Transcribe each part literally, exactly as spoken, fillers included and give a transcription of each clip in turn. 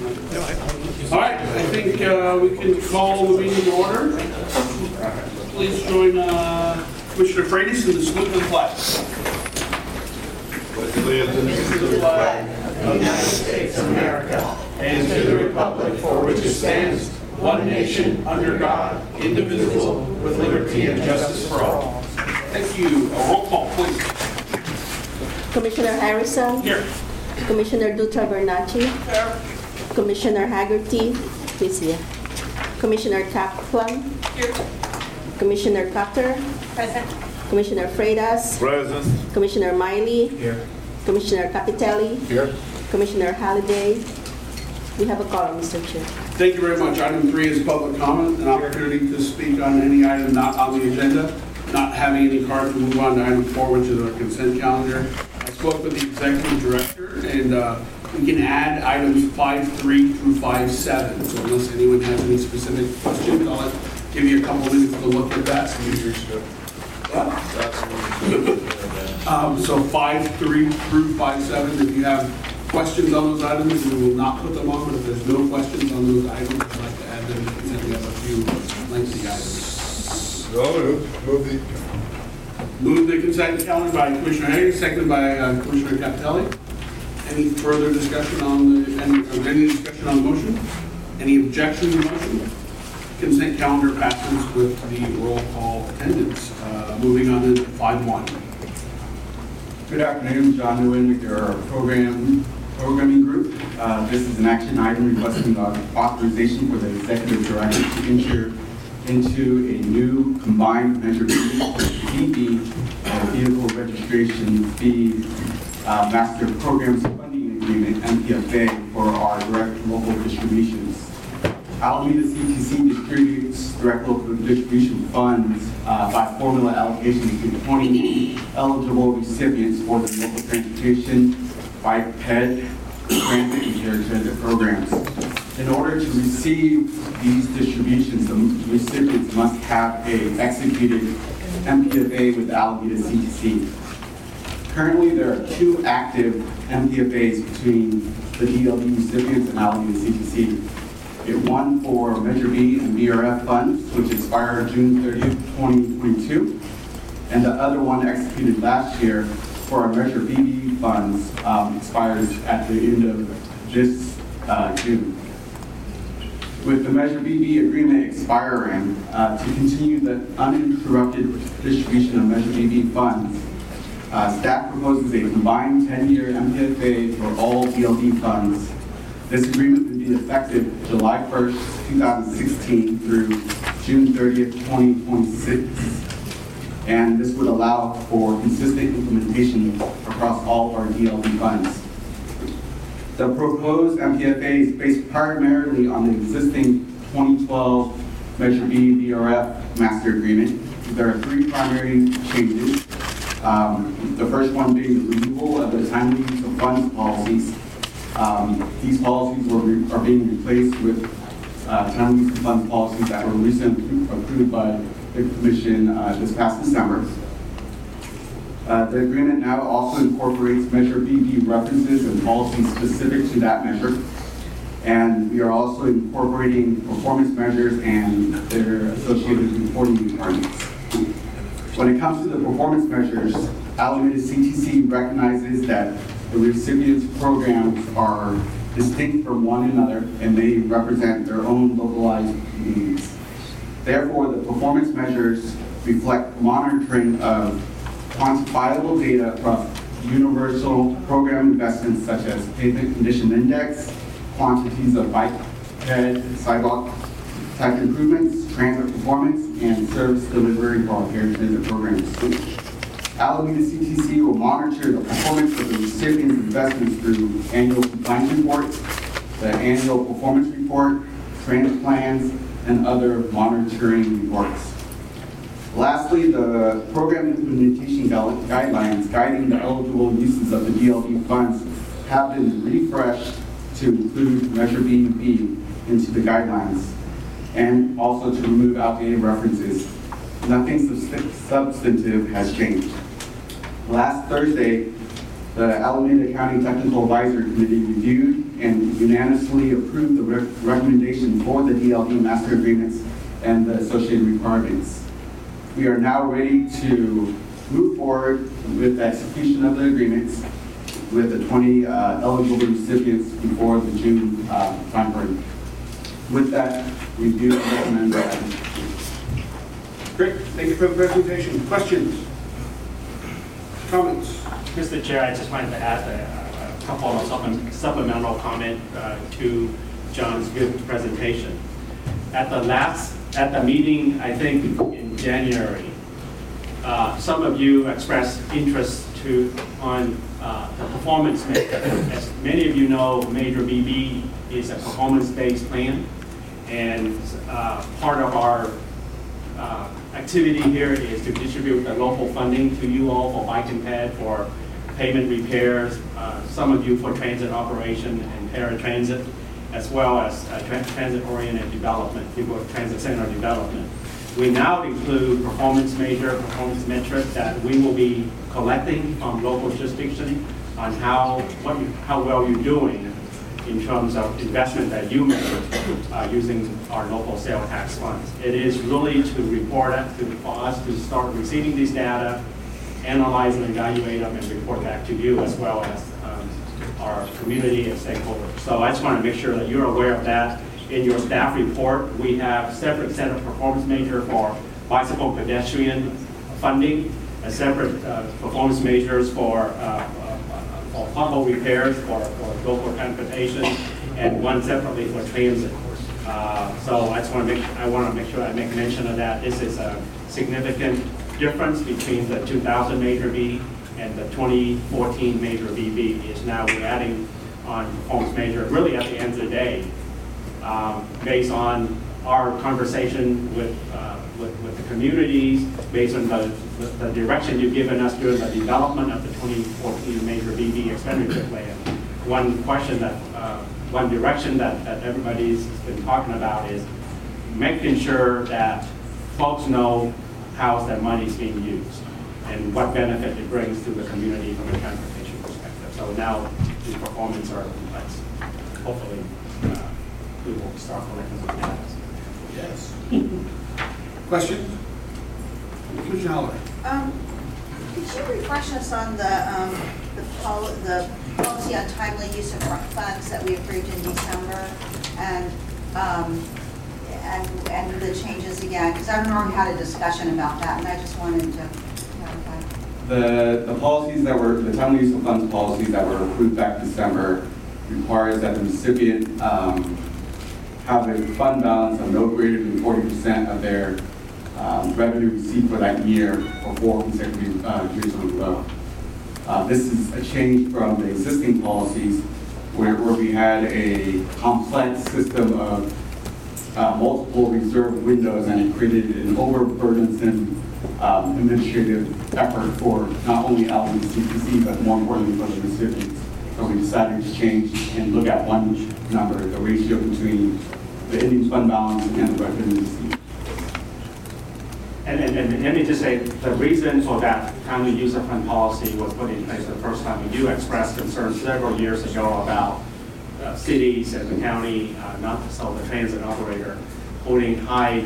All right, I think uh, we can call the meeting to order. Please join uh, Commissioner Freitas in the salute to the flag. Pledge allegiance to the flag of the United States of America and to the republic for which it stands, one nation, under God, indivisible, with liberty and justice for all. Thank you. A roll call, please. Commissioner Harrison. Here. Commissioner Dutra Bernacci. Here. Commissioner Haggerty. He's here. Commissioner Kaplan. Here. Commissioner Cutter. Present. Commissioner Freitas. Present. Commissioner Miley. Here. Commissioner Capitelli. Here. Commissioner Halliday. We have a call, Mister Chair. Thank you very much. Item three is public comment, an opportunity to speak on any item not on the agenda. Not having any cards, we move on to item four, which is our consent calendar. I spoke with the executive director, and uh, we can add items five three through five seven. So unless anyone has any specific questions, I'll give you a couple minutes to look at that. um, so five three through five seven. If you have questions on those items, we will not put them on. But if there's no questions on those items, I'd like to add them because we have a few lengthy items. Move, move the. Move the consent calendar by Commissioner Hayes, seconded by uh, Commissioner Capitelli. Any further discussion on the, any, uh, any discussion on the motion? Any objection to the motion? Consent calendar passes with the roll call attendance. Uh, moving on to five one. Good afternoon, John Nguyen with your program programming group. Uh, this is an action item requesting uh, authorization for the executive director to enter into a new combined Measure B B uh, vehicle registration fee uh, master programs funding agreement M P F A for our direct local distributions. Alameda C T C distributes direct local distribution funds uh, by formula allocation to twenty eligible recipients for the local transportation, bike, ped, transit, and paratransit programs. In order to receive these distributions, the recipients must have a executed M P F A with Alameda C T C. Currently, there are two active M P F As between the D L D recipients and Alameda C T C. It one for Measure B and B R F funds, which expired June thirtieth, twenty twenty-two, and the other one executed last year for our Measure B B funds um, expires at the end of this uh, June. With the Measure B B agreement expiring, uh, to continue the uninterrupted distribution of Measure B B funds, uh, staff proposes a combined ten-year M P F A for all D L D funds. This agreement would be effective July first, two thousand sixteen through June thirtieth, twenty twenty-six. And this would allow for consistent implementation across all of our D L D funds. The proposed M P F A is based primarily on the existing twenty twelve Measure B B R F Master Agreement. There are three primary changes. Um, the first one being the removal of the timely use of funds policies. Um, these policies were re are being replaced with uh, timely use of funds policies that were recently approved by the Commission uh, this past December. Uh, the agreement now also incorporates Measure B B references and policies specific to that measure. And we are also incorporating performance measures and their associated reporting requirements. When it comes to the performance measures, Alameda C T C recognizes that the recipients' programs are distinct from one another and they represent their own localized needs. Therefore, the performance measures reflect monitoring of quantifiable data across universal program investments such as pavement condition index, quantities of bike, ped, sidewalk type improvements, transit performance, and service delivery for our paratransit programs. Alameda C T C will monitor the performance of the recipient's investments through annual compliance reports, the annual performance report, transit plans, and other monitoring reports. Lastly, the program implementation guidelines guiding the eligible uses of the D L D funds have been refreshed to include Measure B B into the guidelines and also to remove outdated references. Nothing substantive has changed. Last Thursday, The Alameda County Technical Advisory Committee reviewed and unanimously approved the rec- recommendation for the D L D master agreements and the associated requirements. We are now ready to move forward with the execution of the agreements with the twenty uh, eligible recipients before the June uh, timeframe. With that, we do recommend that. Great, thank you for the presentation. Questions? Comments? Mister Chair, I just wanted to add a, a couple of supplement- supplemental comment uh, to John's good presentation. At the last, at the meeting, I think in January, uh, some of you expressed interest to on uh, the performance measure. As many of you know, Major B B is a performance-based plan, and uh, part of our uh, activity here is to distribute the local funding to you all for bike and ped, for pavement repairs, uh, some of you for transit operation and paratransit, as well as uh, tra- transit-oriented development, people with transit center development. We now include performance measure, performance metric that we will be collecting from local jurisdiction on how what you, how well you're doing in terms of investment that you make uh, using our local sales tax funds. It is really to report it, to, for us to start receiving these data, analyze and evaluate them, and report back to you as well as um, our community and stakeholders. So I just want to make sure that you're aware of that. In your staff report, we have separate set of performance measure for bicycle pedestrian funding, a separate uh, performance measures for, uh, uh, for pothole repairs, for, for local transportation, and one separately for transit. Uh, so I just want to make I want to make sure I make mention of that. This is a significant difference between the two thousand Major B and the twenty fourteen Major B B. Is now we're adding on performance measure really at the end of the day. Um, based on our conversation with, uh, with, with the communities, based on the, the, the direction you've given us during the development of the twenty fourteen Major B B expenditure plan. One question that, uh, one direction that, that everybody's been talking about is making sure that folks know how their money is being used and what benefit it brings to the community from a transportation perspective. So now the performance are in place. Hopefully, uh, we will start collecting some data. Yes. Questions? Miz Haller. Um, Could you refresh us on the, um, the pol- the policy on timely use of funds that we approved in December, and, um, and, and the changes again? Because I remember we had a discussion about that, and I just wanted to clarify. The, the policies that were, the timely use of funds policies that were approved back December requires that the recipient um, have a fund balance of no greater than forty percent of their um, revenue received for that year for four consecutive uh, years in a row. Uh, this is a change from the existing policies where, where we had a complex system of uh, multiple reserve windows, and it created an overburdensome um, administrative effort for not only L M C P C, but more importantly for the recipients. So we decided to change and look at one number, the ratio between the ending fund balance and the revenue received. And, and, and let me just say, the reason for that timely use of fund policy was put in place the first time. You expressed concern several years ago about uh, cities and the county, uh, not so the transit operator, holding high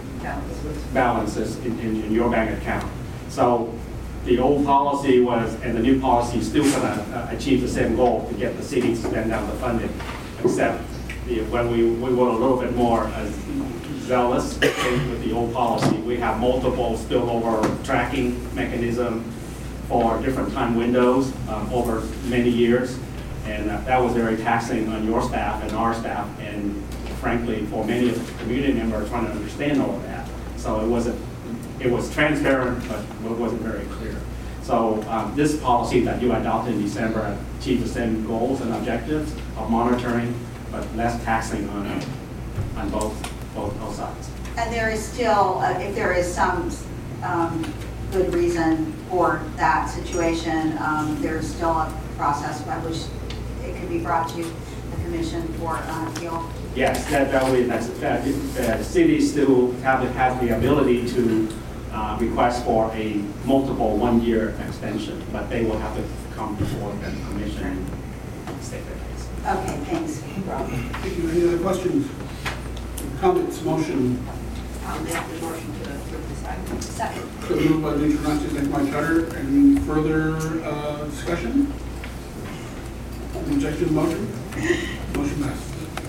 balances in, in, in your bank account. So the old policy was, and the new policy is still going to uh, achieve the same goal, to get the cities to spend down the funding, except the, when we, we were a little bit more uh, zealous with the old policy. We have multiple spillover tracking mechanism for different time windows um, over many years, and uh, that was very taxing on your staff and our staff, and frankly, for many of the community members trying to understand all of that. So it wasn't, it was transparent, but it wasn't very clear. So um, this policy that you adopted in December achieved the same goals and objectives of monitoring, but less taxing on on both both, both sides. And there is still, uh, if there is some um, good reason for that situation, um, there's still a process by which it could be brought to the commission for uh, appeal. Yes, that, that way, that's, that, uh, cities still have, have the ability to uh, request for a multiple one-year extension, but they will have to come before the commission and state their case. Okay, thanks, Rob. Thank you. Any other questions? Comments, motion? I'll make the motion to approve this item. Second. So moved by Lee Tranasi, second by Charter. Any further uh, discussion? Objection to the motion? Motion passes.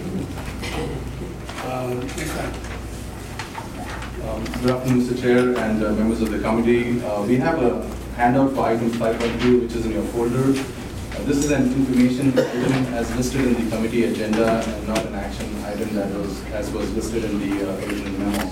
Uh, Next item. Um, Good afternoon, Mister Chair and uh, members of the committee. Uh, We have a handout for item five point two, which is in your folder. Uh, This is an information item as listed in the committee agenda and not an action item that was, as was listed in the uh, original memo.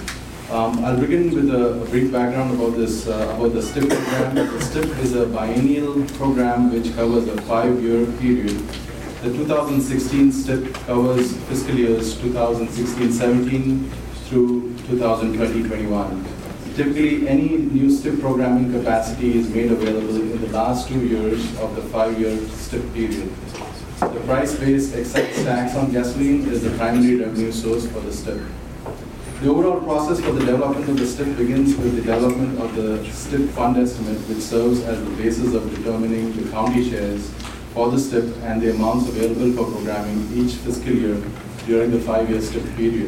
Um, I'll begin with a a brief background about this, uh, about the STIP program. The STIP is a biennial program which covers a five-year period. The two thousand sixteen STIP covers fiscal years two thousand sixteen seventeen through two thousand twenty twenty-one. Typically, any new STIP programming capacity is made available in the last two years of the five-year STIP period. The price-based excise tax on gasoline is the primary revenue source for the STIP. The overall process for the development of the STIP begins with the development of the STIP fund estimate, which serves as the basis of determining the county shares for the STIP and the amounts available for programming each fiscal year during the five-year STIP period.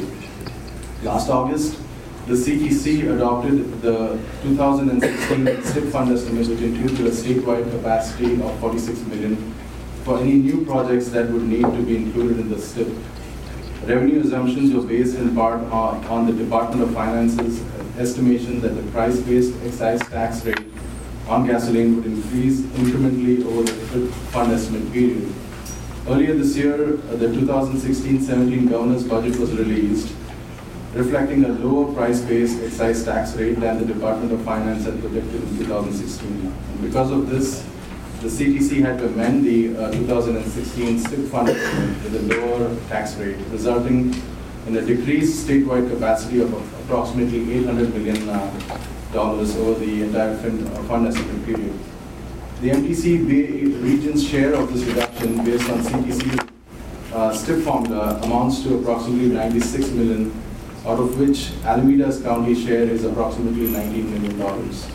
Last August, the C T C adopted the two thousand sixteen STIP fund estimate, which included a statewide capacity of forty-six million for any new projects that would need to be included in the STIP. Revenue assumptions were based in part on, on the Department of Finance's estimation that the price-based excise tax rate on gasoline would increase incrementally over the fund estimate period. Earlier this year, uh, the two thousand sixteen seventeen governor's budget was released, reflecting a lower price-based excise tax rate than the Department of Finance had predicted in two thousand sixteen. And because of this, the C T C had to amend the uh, two thousand sixteen STIP fund estimate with a lower tax rate, resulting in a decreased statewide capacity of approximately eight hundred million dollars uh, over the entire fund, uh, fund estimate period. The M T C Bay region's share of this reduction based on C T C uh, STIP formula amounts to approximately ninety-six million dollars, out of which Alameda's county share is approximately nineteen million dollars.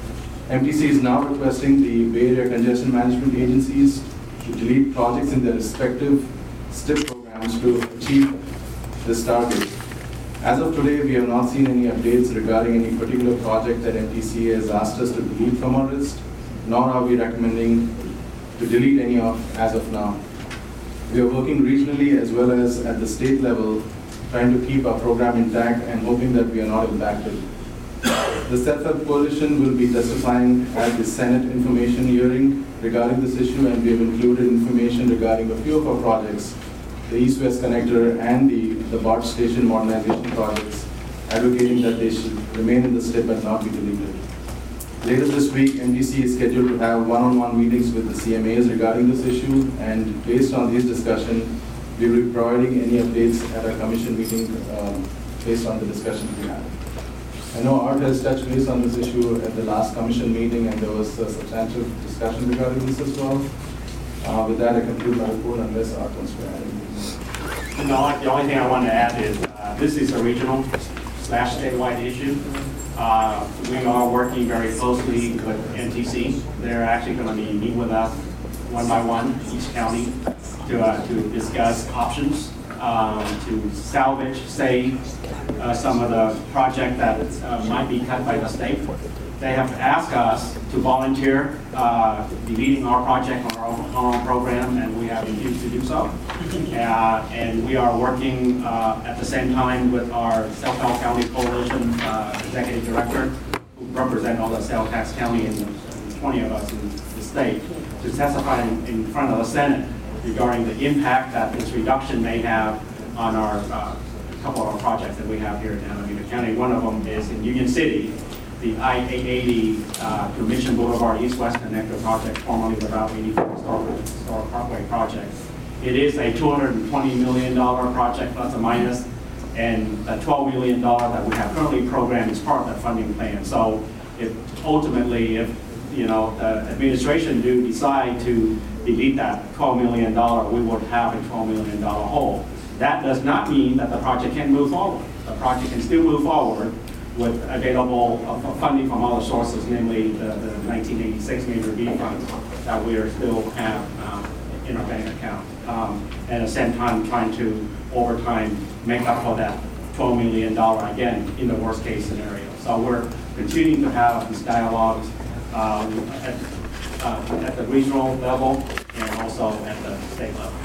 M T C is now requesting the Bay Area Congestion Management Agencies to delete projects in their respective STIP programs to achieve this target. As of today, we have not seen any updates regarding any particular project that M T C has asked us to delete from our list, nor are we recommending to delete any of as of now. We are working regionally as well as at the state level, trying to keep our program intact and hoping that we are not impacted. The Self-Help Coalition will be testifying at the Senate information hearing regarding this issue, and we have included information regarding a few of our projects, the East-West Connector and the, the BART station modernization projects, advocating that they should remain in the STIP and not be deleted. Later this week, M D C is scheduled to have one-on-one meetings with the C M As regarding this issue, and based on these discussions, we will be providing any updates at our commission meeting um, based on the discussions we had. I know Art has touched base on this issue at the last commission meeting, and there was a substantial discussion regarding this as well. Uh, with that, I conclude my report unless Art wants to add anything. And the only, the only thing I want to add is uh, this is a regional slash statewide issue. Uh, we are working very closely with N T C. They're actually going to be meeting with us one by one, each county, to, uh, to discuss options um, to salvage, save uh, some of the project that uh, might be cut by the state. They have asked us to volunteer uh, deleting our project on our own, on our program, and we have refused to do so. Uh, and we are working uh, at the same time with our Self-Help County Coalition uh, Executive Director, who represent all the Self-Tax County and the twenty of us in the state, to testify in, in front of the Senate regarding the impact that this reduction may have on our uh, couple of our projects that we have here in Alameda County. One of them is in Union City, the I eight eighty uh, Commission Boulevard East-West Connector project, formerly the Route eighty-four Historic, Historic Parkway project. It is a two hundred twenty million dollars project, plus or minus, and the twelve million dollars that we have currently programmed is part of the funding plan. So if ultimately, if you know the administration do decide to delete that twelve million dollars, we would have a twelve million dollars hole. That does not mean that the project can move forward. The project can still move forward with available uh, funding from other sources, namely the, the nineteen eighty-six Major B Fund. that we are still have um, in our bank account. Um, and at the same time, trying to, over time, make up for that twelve million dollars again in the worst case scenario. So we're continuing to have these dialogues um, at, uh, at the regional level and also at the state level.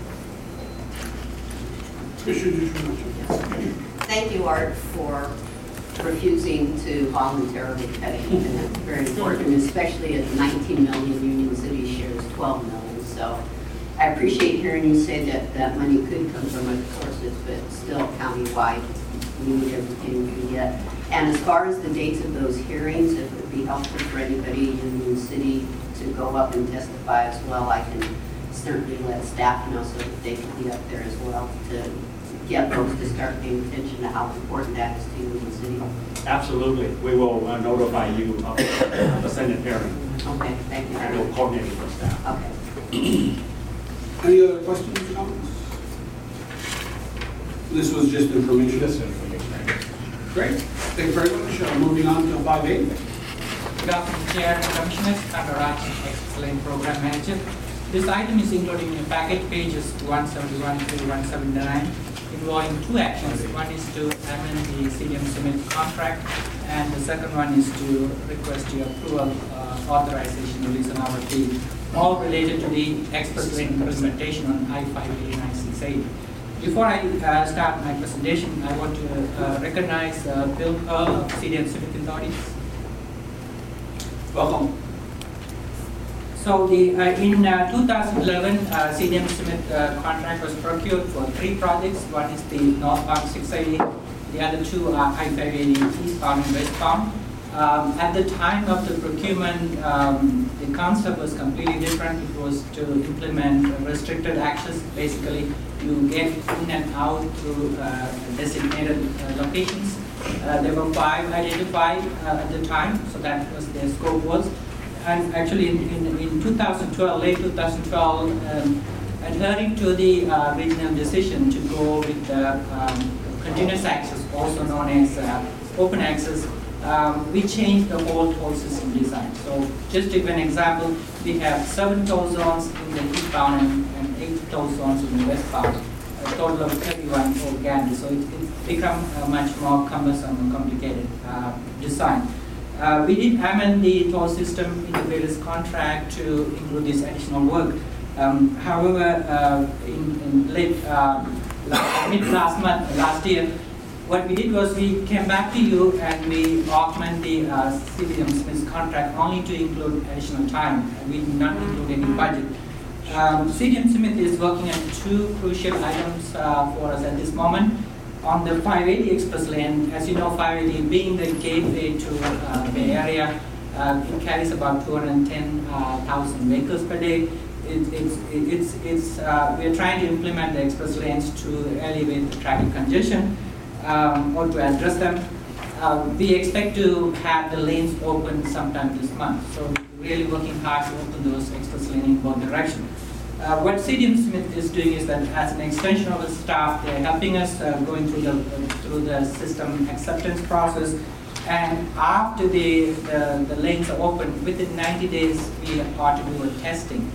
Thank you, Art, for refusing to voluntarily pay. And that's very important, especially as nineteen million Union City shares twelve million. So I appreciate hearing you say that that money could come from other sources, but still countywide, we need everything we can get. And as far as the dates of those hearings, if it would be helpful for anybody in Union City to go up and testify as well, I can certainly let staff know so that they can be up there as well to get folks to start paying attention to how important that is to Union City. Absolutely. We will uh, notify you of the Senate hearing. Okay, thank you. And we'll coordinate with staff. Okay. Any other questions or comments? This was just information. Just information. Great. Thank you very much. Uh, moving on to five eight. Good afternoon, Chair and Commissioners. I'm Raj, Excellent Program Manager. This item is included in your packet, pages one seventy-one to one seventy-nine, involving two actions. One is to amend the C D M Summit contract, and the second one is to request your approval, uh, authorization to release an R F P, all related to the express lane implementation on I five eighty-nine sixty-eight. Before I uh, start my presentation, I want to uh, recognize uh, Bill Pearl of C D M Summit Authority. Welcome. So the, uh, in uh, two thousand eleven, uh, C D M Summit uh, contract was procured for three projects. One is the northbound six eighty, the other two are I five eighty eastbound and westbound. Um, at the time of the procurement, um, the concept was completely different. It was to implement restricted access. Basically, you get in and out through uh, designated uh, locations. Uh, there were five identified uh, at the time, so that was their scope was. And actually, in, in, in two thousand twelve, late two thousand twelve, um, adhering to the uh, regional decision to go with the um, continuous access, also known as uh, open access, um, we changed the whole toll system design. So, just to give an example, we have seven toll zones in the eastbound and, and eight toll zones in the westbound, a total of thirty-one altogether. So, it, it's become a much more cumbersome and complicated uh, design. Uh, we did amend the toll system in the various contract to include this additional work. Um, however, uh, in, in late uh, last, mid last month, last year, what we did was we came back to you and we augmented the uh, C D M Smith's contract only to include additional time. And we did not include any budget. Um, C D M Smith is working on two crucial items uh, for us at this moment. On the five eighty express lane, as you know, five eighty being the gateway to uh, Bay Area, uh, it carries about two hundred ten thousand uh, vehicles per day. It, it's, it's, it's, uh, we're trying to implement the express lanes to alleviate the traffic congestion um, or to address them. Uh, we expect to have the lanes open sometime this month. So we're really working hard to open those express lanes in both directions. Uh, what C D M Smith is doing is that as an extension of the staff, they're helping us uh, going through the uh, through the system acceptance process. And after the, the, the lanes are open, within ninety days, we ought to do a testing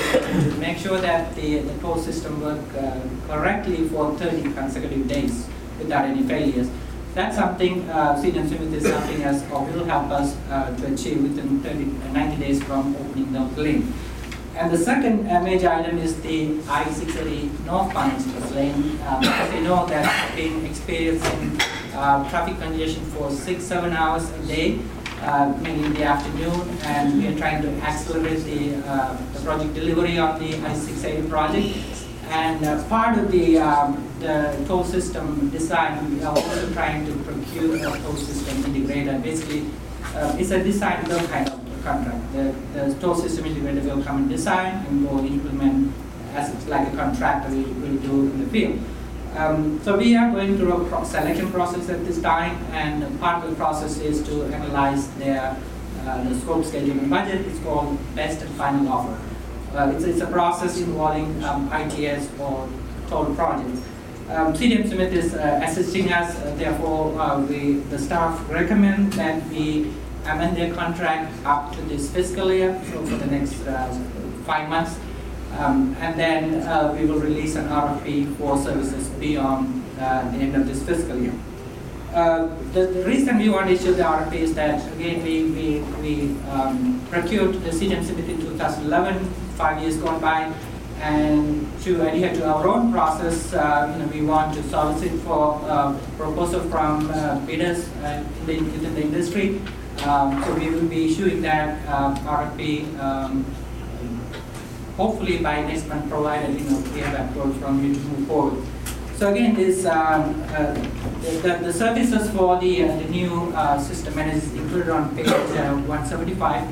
to make sure that the, the toll system work uh, correctly for thirty consecutive days without any failures. That's something uh, C D M Smith is helping us or will help us uh, to achieve within thirty, ninety days from opening the lane. And the second uh, major item is the I six eighty northbound express lane. Um, as you know, that's been experiencing uh, traffic congestion for six, seven hours a day, uh, mainly in the afternoon, and we are trying to accelerate the, uh, the project delivery on the I six eighty project. And uh, part of the, um, the toll system design, we are also trying to procure a toll system integrator. Basically, uh, it's a design build kind of contract. The, the toll system integrator will come and design and go implement as it's like a contractor will, will do in the field. Um, so we are going through a pro selection process at this time, and part of the process is to analyze their uh, the scope, schedule, and budget. It's called best and final offer. Uh, it's, it's a process involving um, I T S or toll projects. Um, C D M Smith is uh, assisting us, uh, therefore uh, we, the staff recommend that we amend their contract up to this fiscal year, so for the next uh, five months. Um, and then uh, we will release an R F P for services beyond uh, the end of this fiscal year. Uh, the, the reason we want to issue the R F P is that, again, we, we, we um, procured the C D M Smith in two thousand eleven, five years gone by, and to adhere to our own process, uh, you know, we want to solicit for uh, proposal from uh, bidders uh, in the, within the industry. Um, so we will be issuing that uh, R F P um, hopefully by next month, provided you know we have approach from you to move forward. So again, this um, uh, the, the, the services for the uh, the new uh, system and is included on page uh, one seventy-five.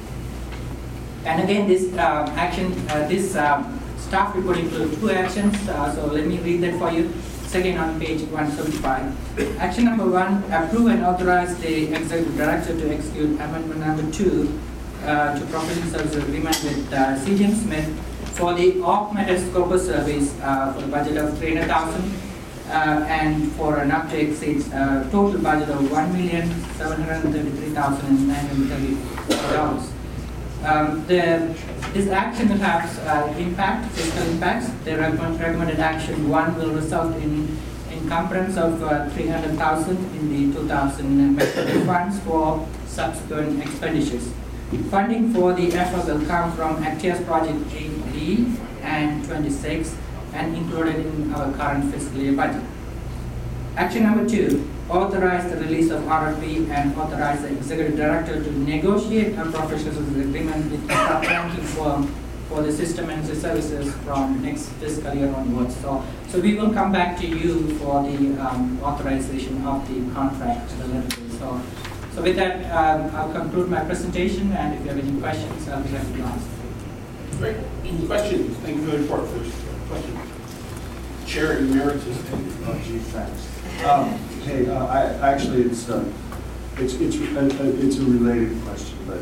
And again, this uh, action, uh, this um, staff report includes two actions. Uh, so let me read that for you. Second on page one seventy-five. Action number one: approve and authorize the executive director to execute amendment number two uh, to professional service agreement with uh, C D M Smith for the augmented scope of service uh, for the budget of three hundred thousand dollars uh, and for an up to exceed uh, total budget of one million seven hundred thirty-three thousand nine hundred thirty dollars. Um, the, this action will have uh, impact, fiscal impacts. The recommend, recommended action one will result in encumbrance of uh, three hundred thousand dollars in the two thousand funds for subsequent expenditures. Funding for the effort will come from Actias Project eight D and twenty-six and included in our current fiscal year budget. Action number two: authorize the release of R F P and authorize the executive director to negotiate a professional services agreement with a top-ranking firm for the system and the services from next fiscal year onwards. So, so we will come back to you for the um, authorization of the contract relatively. So, so with that, um, I'll conclude my presentation, and if you have any questions, I'll be happy to answer. Great. Any questions? Thank you for the report. First question. Chair Emeritus. Oh, gee, thanks. Um, hey, uh, I, actually, it's uh, it's it's a, a, it's a related question, but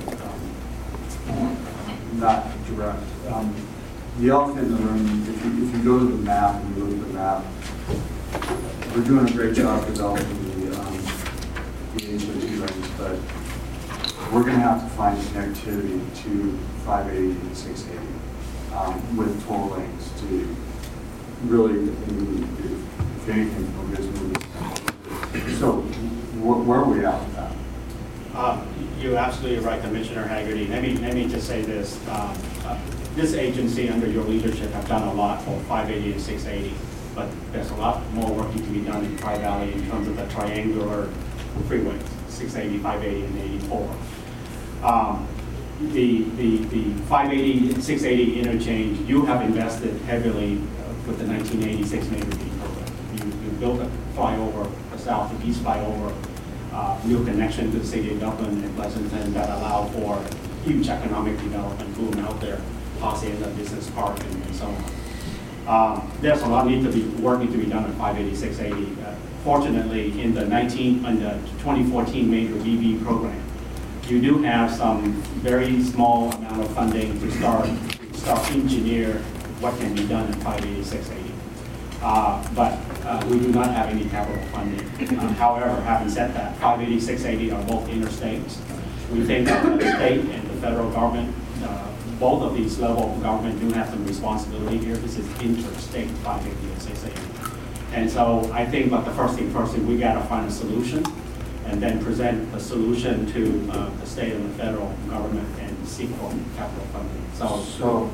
um, not direct. Um, the elephant in the room. If you, if you go to the map and you look at the map, we're doing a great job developing the um, the H O T lanes, but we're going to have to find connectivity to five eighty and six eighty um, with toll lanes to really, if anything, we'll get moving. So, wh where are we at with that? Uh, you're absolutely right, Commissioner Haggerty. Let me let me just say this: uh, uh, this agency, under your leadership, have done a lot for five eighty and six eighty, but there's a lot more work to be done in Tri-Valley in terms of the triangular freeways, six eighty, five eighty, and eighty-four. Um, the the the five eighty and six eighty interchange, you have invested heavily uh, with the nineteen eighty-six Major B program. You, you built a flyover, a south to east flyover, uh, new connection to the city of Dublin and Pleasanton that allow for huge economic development boom out there, Hacienda Business Park, and, and so on. Um, there's a lot need to be work need to be done on five eighty, six eighty. Uh, fortunately, in the nineteen in the twenty fourteen Major B B program, you do have some very small amount of funding to start to start engineer what can be done in five eighty, six eighty. Uh, but uh, we do not have any capital funding. Uh, however, having said that, five eighty, six eighty are both interstates. We think that the state and the federal government, uh, both of these levels of government do have some responsibility here. This is interstate five eighty and six eighty. And so I think, but the first thing first, we got to find a solution and then present a solution to uh, the state and the federal government and seek for capital funding. So, So,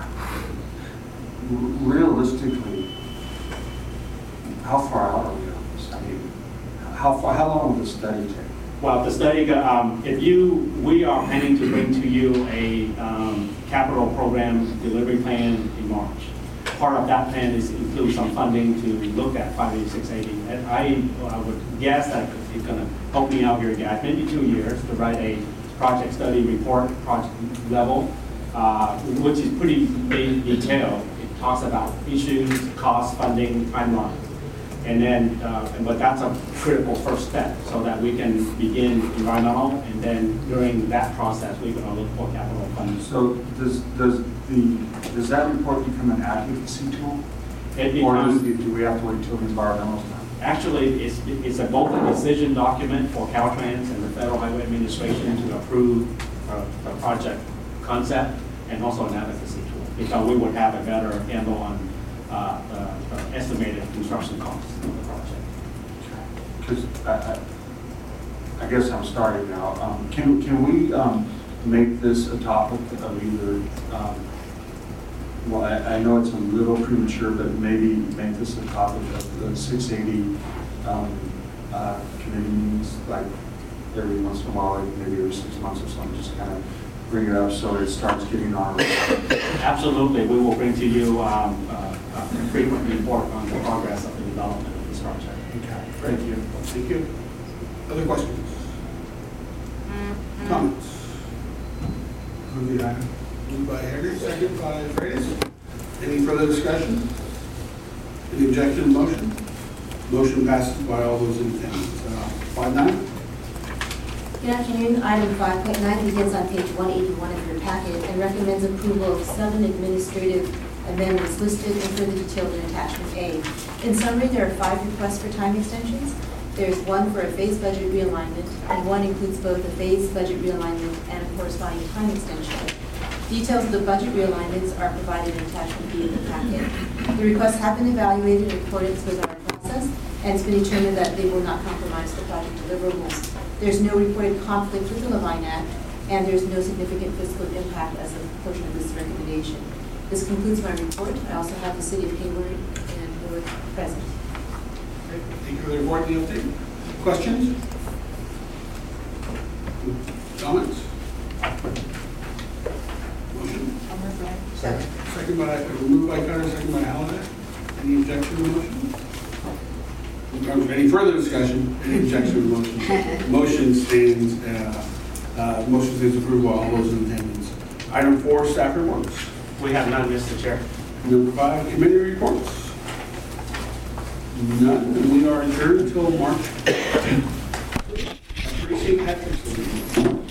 realistically, how far out are we on this? I mean, how far? How long will the study take? well, the study, um, if you, we are planning to bring to you a um, capital program delivery plan in March. Part of that plan is include some funding to look at five eighty, six eighty. And I, I would guess that it's going to help me out here, guys, maybe two years to write a project study report, project level, uh, which is pretty detailed. It talks about issues, cost, funding, timeline. And then, uh, but that's a critical first step so that we can begin environmental, and then during that process, we're going to look for capital funding. So, does does the does that report become an advocacy tool, It or does becomes, the, do we have to wait until the environmental's done? Actually, it's, it's a both a decision document for Caltrans and the Federal Highway Administration to approve uh, the project concept and also an advocacy tool, because we would have a better handle on uh, uh, uh, estimated construction costs of the project. Because I, I, I guess I'm starting now. Um, can, can we um, make this a topic of either, um, well, I, I know it's a little premature, but maybe make this a topic of the six eighty um, uh, committee meetings, like every once in a while, like maybe every six months or something, just kind of bring it up so it starts getting on. Absolutely, we will bring to you um, uh, a frequent report on the progress of the development of this project. Okay, thank you. Thank you. Other questions? Comments? Move the item. Moved by Hager, second by Freitas. Any further discussion? Any objection to the motion? Motion passes by all those in attendance. Uh, Five nine? Good afternoon. Item five point nine begins on page one eighty-one of your packet and recommends approval of seven administrative amendments listed and further detailed in attachment A. In summary, there are five requests for time extensions. There's one for a phase budget realignment, and one includes both a phase budget realignment and a corresponding time extension. Details of the budget realignments are provided in attachment B of the packet. The requests have been evaluated in accordance with our process, and it's been determined that they will not compromise the project deliverables. There's no reported conflict with the Levine Act, and there's no significant fiscal impact as a portion of this recommendation. This concludes my report. I also have the City of Hayward and Board present. Thank you for the report and the update. Questions? Comments? Motion? Second. Second by, moved by Carter, second by Halliday. Any objection to the motion? Any further discussion? Any objection to the motion? Motion stands, uh, uh, motion stands approved by all those in attendance. Item four, staff reports. We have none, Mister Chair. Number five, committee reports. None, and we are adjourned until March. Appreciate that.